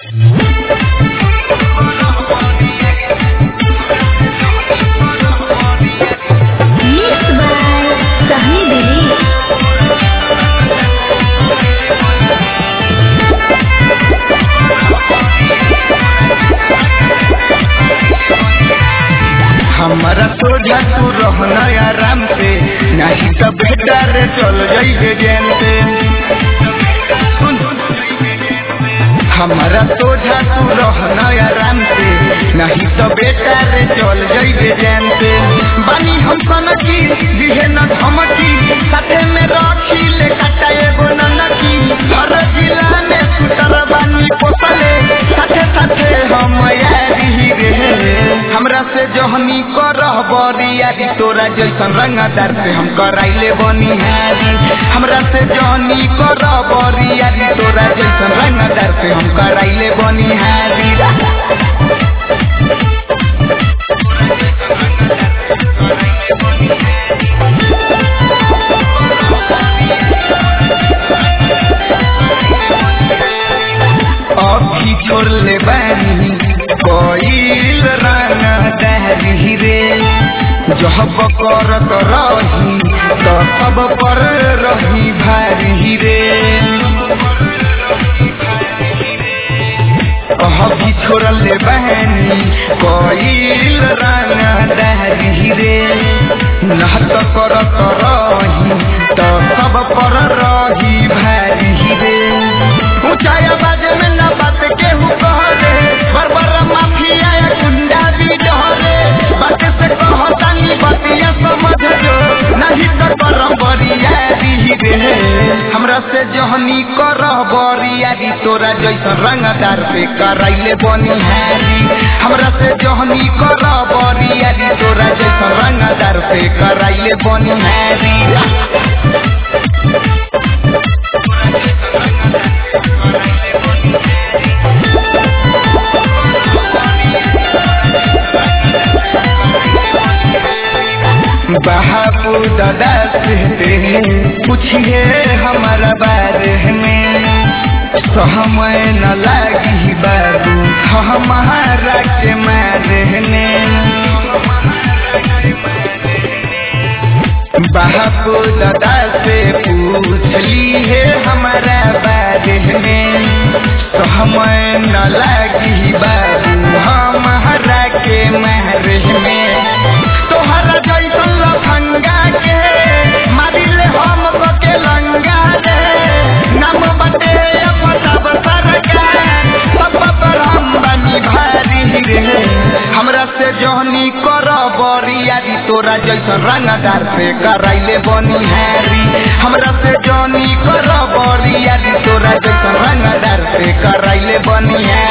हमारा सोझा तू रहना आराम से, नहीं तो बेटा रे चल जाइए जेल पे। हमारा सोझा तू रहना आराम से, नहीं तो बेटा रे चल जाइए जेल पे। बानी हम सनकी दिहे न धमकी, साथे में रखी ले काटा एगो ननकी। हर जिला में सुतर बानी पोसले, साथे साथे हम यारी रे। हमरा से जहनी करह बरियारी, तोरा जैसन रंगदार से हम कराइले बनिहारी। हमरा से जहनी करह बरियारी, तोरा जैसन रंगदार से हम कराइले बनिहारी। अभी छोड़ ले बानी कोइल रंगदारी रे, जब करत रही तो सब पर रही भारी रे। अभी छोड़ ले बहनी कोइल रंगदारी रे, नहत करत रही तो सब पर रही भारी रे। ऊंचा आवाज में न बात केहू कहले, बरबर माफिया या गुंडा भी डहले। बात से कहतानी बतिया समझ जो, नहीं तो करम बरियारी रे। हमरा से जहनी करह बरियारी, तोरा जैसन रंगदार पे कराइले बनिहारी। हमरा से जहनी करह बरियारी, तोरा जैसन रंगदार पे कराइले बनिहारी। बाबू दादा से पूछिए हमारा बारे में, समय न लागी बाबू हमारा के मारने। बाबू दादा से पूछ ली है हमारा बारे में, समय न लागी बाबू हमारा के मारने। तोहरा जैसन लफंगा के मारिले हम के लंगा रे, नाम बटे पताब सरकार सब पर हम बनी भारी रे। हमरा से जहनी करह बरियारी, तोरा जैसन रंगदार से कराइले बनिहारी। हमरा से जहनी करह बरियारी, तोरा जैसन रंगदार से कराइले बनिहारी।